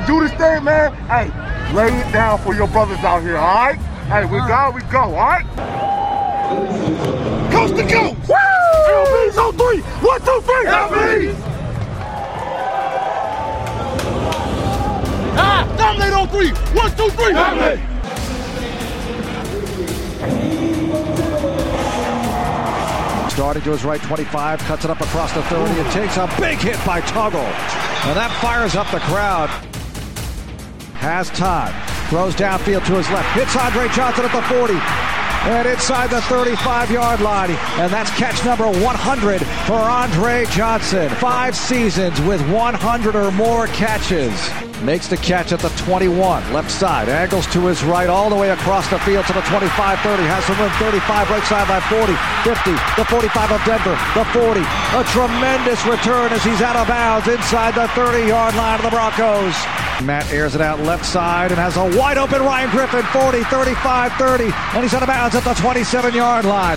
gonna do this thing, man, hey, lay it down for your brothers out here, all right? Hey, we go, all right? Coast to coast! Woo! LB's on 3! 1, 2, 3! LB's! Dominate on 3! 1, 2, 3! Dominate! Starting to his right, 25, cuts it up across the 30, and takes a big hit by Tuggle. And that fires up the crowd. Has time, throws downfield to his left, hits Andre Johnson at the 40, and inside the 35-yard line. And that's catch number 100 for Andre Johnson. 5 seasons with 100 or more catches. Makes the catch at the 21, left side, angles to his right all the way across the field to the 25-30, has some room, 35, right sideline, 40, 50, the 45 of Denver, the 40. A tremendous return as he's out of bounds inside the 30-yard line of the Broncos. Matt airs it out left side and has a wide open Ryan Griffin, 40, 35, 30, and he's out of bounds at the 27-yard line.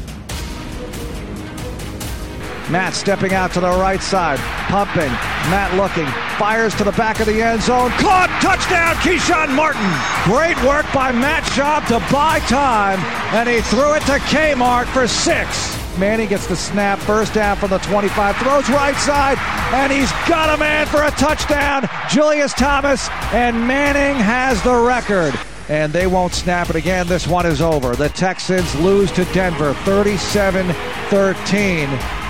Matt stepping out to the right side, pumping, Matt looking, fires to the back of the end zone, caught, touchdown, Keyshawn Martin. Great work by Matt Schaub to buy time, and he threw it to Kmart for 6. Manning gets the snap, first down from the 25, throws right side, and he's got a man for a touchdown, Julius Thomas, and Manning has the record. And they won't snap it again. This one is over. The Texans lose to Denver 37-13.